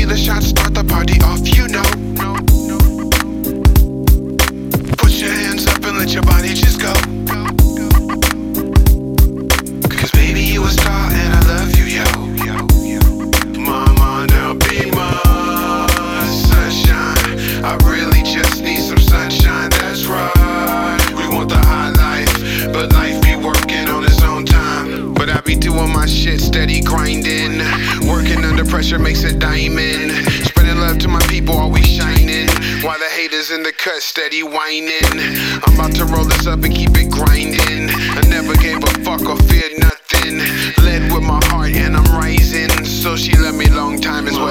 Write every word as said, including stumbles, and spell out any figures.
tequila shots, start the party off, you know. Put your hands up and let your body just go. Cause baby, you a star and I love you, yo. Mama, now be my sunshine. I really just need some sunshine, that's right. We want the high life, but life be working on its own time. But I be doing my shit, steady grinding. Working under pressure makes a diamond. Spreading love to my people, always shining. While the haters in the cut, steady whining. I'm about to roll this up and keep it grinding. I never gave a fuck or feared nothing. Led with my heart and I'm rising. So she let me